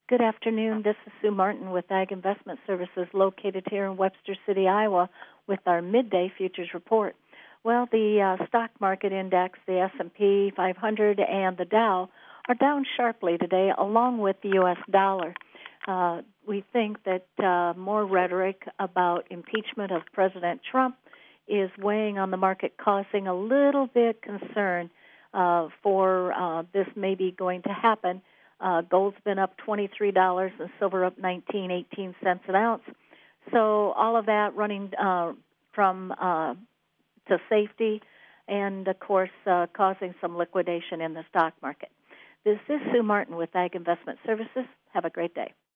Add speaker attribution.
Speaker 1: Good afternoon. This is Sue Martin with Ag Investment Services located here in Webster City, Iowa, with our midday futures report. Well, the stock market index, the S&P 500 and the Dow, are down sharply today, along with the U.S. dollar. We think that more rhetoric about impeachment of President Trump is weighing on the market, causing a little bit concern for this maybe going to happen. Gold's been up $23 and silver up 18 cents an ounce. So all of that running from to safety and, of course, causing some liquidation in the stock market. This is Sue Martin with Ag Investment Services. Have a great day.